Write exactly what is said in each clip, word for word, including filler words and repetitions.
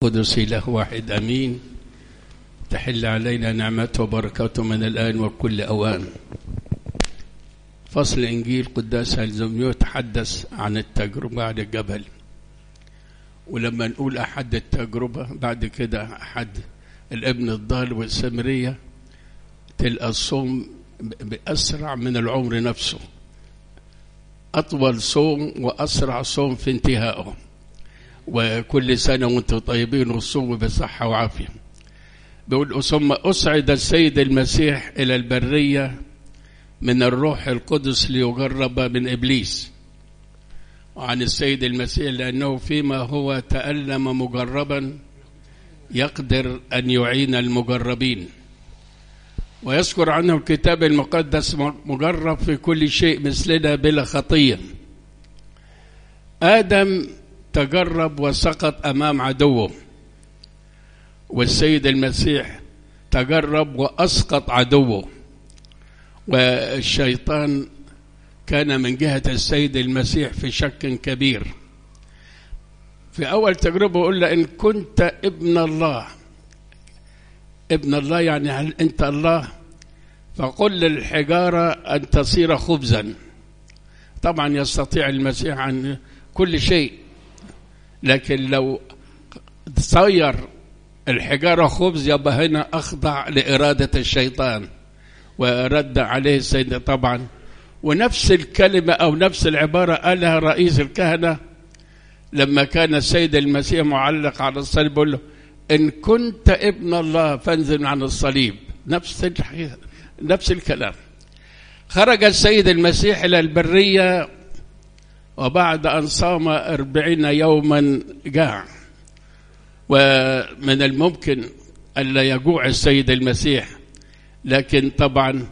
قدس إله واحد أمين. تحل علينا نعمته وبركاته من الآن وكل أوان. فصل إنجيل قداس هلزميو يتحدث عن التجربة على الجبل، ولما نقول أحد التجربة بعد كده أحد الابن الضال والسامرية، تلقى الصوم بأسرع من العمر نفسه، أطول صوم وأسرع صوم في انتهائه. وكل سنة وانتم طيبين والصوم بصحة وعافية. بيقول ثم أصعد السيد المسيح إلى البرية من الروح القدس ليجرب من إبليس. وعن السيد المسيح لأنه فيما هو تألم مجربا يقدر أن يعين المجربين. ويذكر عنه الكتاب المقدس مجرب في كل شيء مثلنا بلا خطية. آدم تجرب وسقط أمام عدوه، والسيد المسيح تجرب وأسقط عدوه. والشيطان كان من جهة السيد المسيح في شك كبير. في أول تجربة يقول له إن كنت ابن الله، ابن الله يعني هل أنت الله؟ فقل للحجارة أن تصير خبزا. طبعا يستطيع المسيح عن كل شيء، لكن لو صير الحجارة خبز يبقى هنا أخضع لإرادة الشيطان، ورد عليه السيد طبعا. ونفس الكلمة أو نفس العبارة قالها رئيس الكهنة لما كان السيد المسيح معلق على الصليب، يقول له إن كنت ابن الله فانزل عن الصليب. نفس نفس الكلام. خرج السيد المسيح إلى البرية، وبعد أن صام أربعين يوما جاع. ومن الممكن ألا يجوع السيد المسيح، لكن طبعا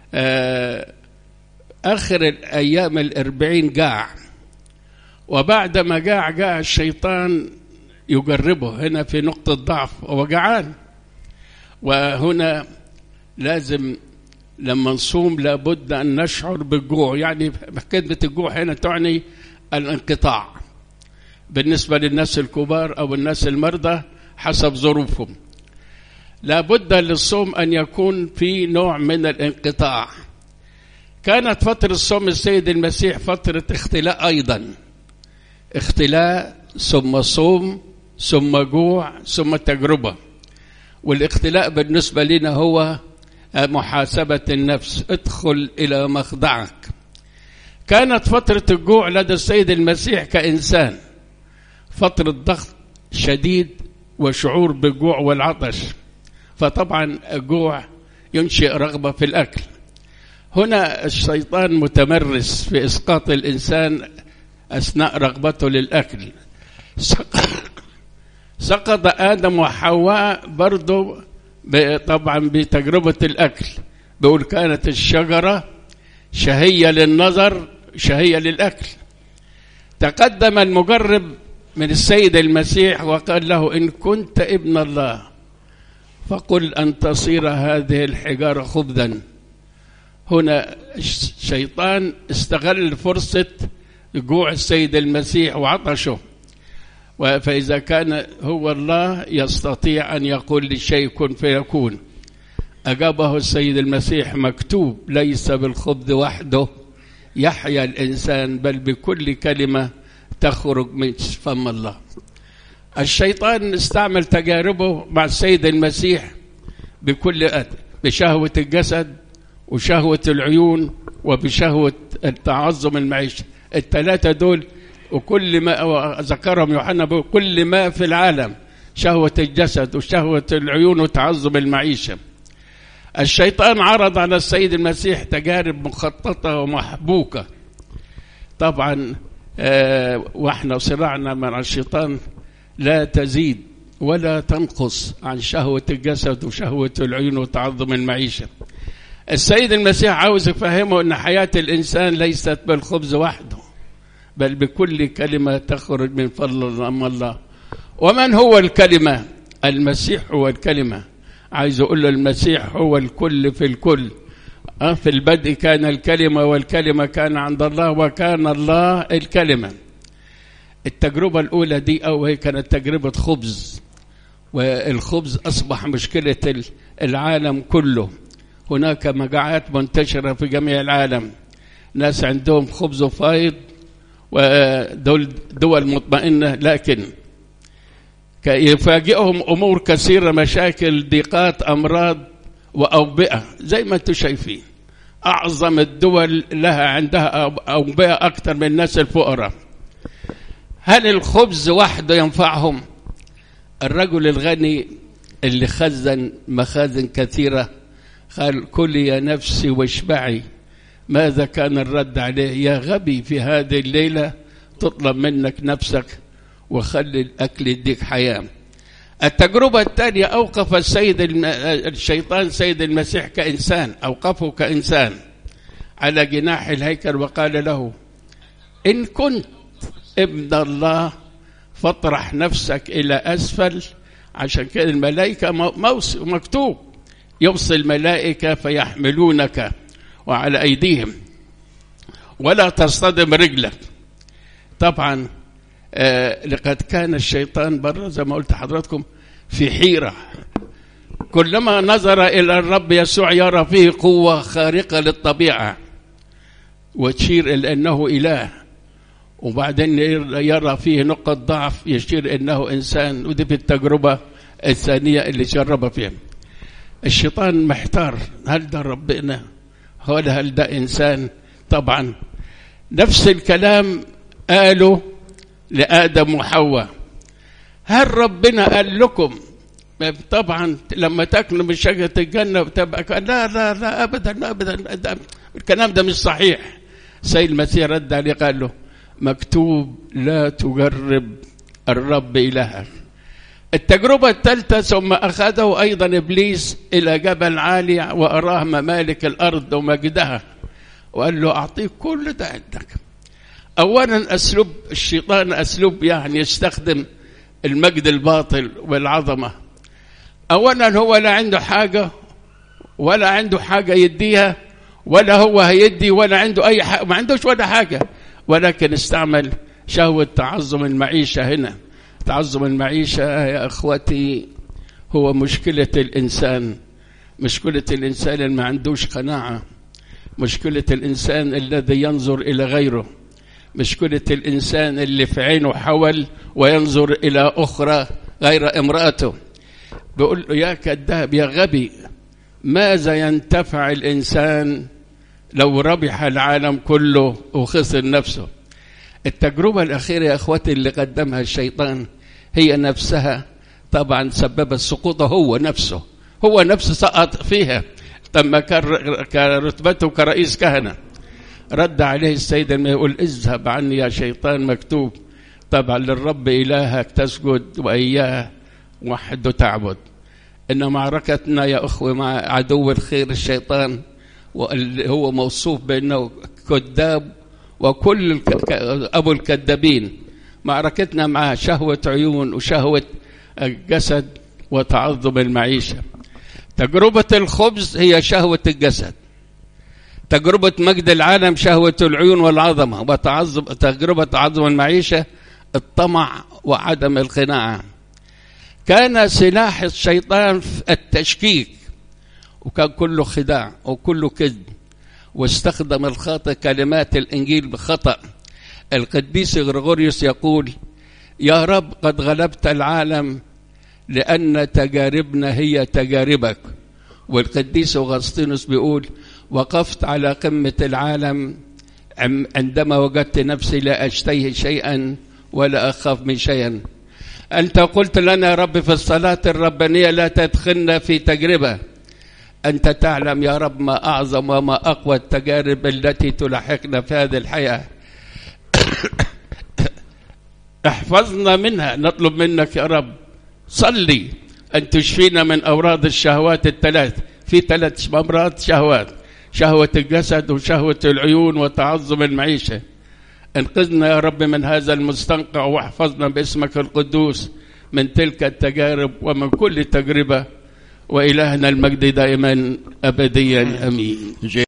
آخر الأيام الأربعين جاع. وبعد ما جاع جاء الشيطان يجربه هنا في نقطة ضعف، هو جعان. وهنا لازم لما نصوم لابد أن نشعر بالجوع. يعني كلمة الجوع هنا تعني الانقطاع بالنسبة للناس الكبار أو الناس المرضى حسب ظروفهم. لابد للصوم أن يكون في نوع من الانقطاع. كانت فترة صوم السيد المسيح فترة اختلاء أيضا، اختلاء ثم صوم ثم جوع ثم تجربة. والاختلاء بالنسبة لنا هو محاسبة النفس، ادخل إلى مخدعك. كانت فترة الجوع لدى السيد المسيح كإنسان فترة ضغط شديد وشعور بالجوع والعطش، فطبعا الجوع ينشئ رغبة في الأكل. هنا الشيطان متمرس في إسقاط الإنسان أثناء رغبته للأكل. سقط آدم وحواء برضو طبعا بتجربة الأكل. بيقول كانت الشجرة شهية للنظر شهية للأكل. تقدم المجرب من السيد المسيح وقال له إن كنت ابن الله فقل أن تصير هذه الحجارة خبزا. هنا الشيطان استغل فرصة جوع السيد المسيح وعطشه، فإذا كان هو الله يستطيع أن يقول للشيء كن فيكون. أجابه السيد المسيح مكتوب ليس بالخبز وحده يحيا الإنسان بل بكل كلمة تخرج من فم الله. الشيطان استعمل تجاربه مع السيد المسيح بكل أدب، بشهوة الجسد وشهوة العيون وبشهوة التعظم المعيشة. الثلاثة دول وكل ما ذكرهم يوحنا كل ما في العالم، شهوة الجسد وشهوة العيون وتعظم المعيشة. الشيطان عرض على السيد المسيح تجارب مخططة ومحبوكة. طبعا آه واحنا صراعنا مع الشيطان لا تزيد ولا تنقص عن شهوة الجسد وشهوة العيون وتعظم المعيشة. السيد المسيح عاوز يفهمه أن حياة الإنسان ليست بالخبز وحده بل بكل كلمة تخرج من فضل الله. ومن هو الكلمة؟ المسيح هو الكلمة. عايز أقول له المسيح هو الكل في الكل. في البدء كان الكلمة والكلمة كان عند الله وكان الله الكلمة. التجربة الأولى دي أو هي كانت تجربة خبز. والخبز أصبح مشكلة العالم كله. هناك مجاعات منتشرة في جميع العالم، ناس عندهم خبز وفايض ودول دول مطمئنة، لكن يفاجئهم أمور كثيرة، مشاكل، ضيقات، أمراض وأوبئة زي ما انتم شايفين. أعظم الدول لها عندها أوبئة أكثر من الناس الفقراء. هل الخبز وحده ينفعهم؟ الرجل الغني اللي خزن مخازن كثيرة قال كلي يا نفسي واشبعي. ماذا كان الرد عليه؟ يا غبي، في هذه الليلة تطلب منك نفسك وخلي الأكل يديك حياة. التجربة الثانية أوقف السيد الشيطان سيد المسيح كإنسان، أوقفه كإنسان على جناح الهيكل وقال له إن كنت ابن الله فاطرح نفسك إلى أسفل. عشان كده الملائكة مكتوب يوصي الملائكة فيحملونك وعلى أيديهم ولا تصطدم رجلك. طبعا آه لقد كان الشيطان برا زي ما قلت حضراتكم في حيرة، كلما نظر إلى الرب يسوع يرى فيه قوة خارقة للطبيعة وتشير إلى أنه إله، وبعدين يرى فيه نقطة ضعف يشير أنه إنسان. ودي في التجربة الثانية اللي جرب فيها. الشيطان محتار، هل ده ربنا ولا هل ده إنسان؟ طبعا نفس الكلام قالوا لآدم وحواء. هل ربنا قال لكم طبعا لما تاكلوا من شجرة الجنة بتبقى؟ لا لا لا أبدا أبدا، الكلام ده مش صحيح. سيد المسيح رد عليه قال له مكتوب لا تجرب الرب إلهك. التجربة الثالثة ثم أخذه أيضا إبليس إلى جبل عالي وأراه ممالك الأرض ومجدها وقال له أعطيك كل ده عندك. أولا أسلوب الشيطان أسلوب يعني يستخدم المجد الباطل والعظمة. أولا هو لا عنده حاجة ولا عنده حاجة يديها، ولا هو هيدي ولا عنده أي حاجة، ما عندوش ولا حاجة، ولكن استعمل شهوة تعظم المعيشة. هنا تعظم المعيشة يا أخوتي هو مشكلة الإنسان، مشكلة الإنسان اللي ما عندوش قناعة، مشكلة الإنسان الذي ينظر إلى غيره، مشكلة الإنسان اللي في عينه حول وينظر إلى أخرى غير امرأته. بيقول له يا كذاب يا غبي، ماذا ينتفع الإنسان لو ربح العالم كله وخسر نفسه؟ التجربة الأخيرة يا أخوتي اللي قدمها الشيطان هي نفسها طبعا سبب السقوط، هو نفسه هو نفسه سقط فيها لما كان رتبته كرئيس كهنة. رد عليه السيد يقول اذهب عني يا شيطان، مكتوب طبعا للرب إلهك تسجد وإياه وحده تعبد. إن معركتنا يا أخوة مع عدو الخير الشيطان، وهو موصوف بأنه كذاب وكل أبو الكذابين. معركتنا مع شهوة عيون وشهوة الجسد وتعظم المعيشة. تجربة الخبز هي شهوة الجسد، تجربة مجد العالم شهوة العيون والعظمة، وتعظم تجربة تعظم المعيشة الطمع وعدم القناعة. كان سلاح الشيطان التشكيك، وكان كله خداع وكله كذب، واستخدم الخاطئ كلمات الإنجيل بخطأ. القديس غريغوريوس يقول يا رب قد غلبت العالم لأن تجاربنا هي تجاربك. والقديس أغسطينوس بيقول وقفت على قمة العالم عندما وجدت نفسي لا أشتهي شيئا ولا أخاف من شيئا. أنت قلت لنا يا رب في الصلاة الربانية لا تدخلنا في تجربة. أنت تعلم يا رب ما أعظم وما أقوى التجارب التي تلاحقنا في هذه الحياة. احفظنا منها، نطلب منك يا رب. صلي أن تشفينا من أمراض الشهوات الثلاث. في ثلاث أمراض شهوات، شهوة الجسد وشهوة العيون وتعظم المعيشة. انقذنا يا رب من هذا المستنقع، واحفظنا باسمك القدوس من تلك التجارب ومن كل تجربة. وإلهنا المجد دائما أبديا أمين.